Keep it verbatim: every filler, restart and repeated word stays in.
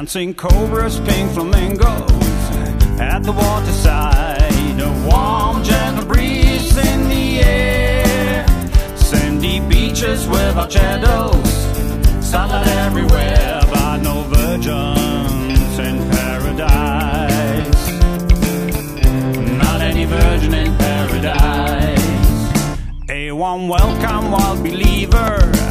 Dancing cobras, pink flamingos at the waterside. A warm, gentle breeze in the air. Sandy beaches without shadows. Sunlight everywhere, but no virgins in paradise. Not any virgin in paradise. A warm welcome, wild believer,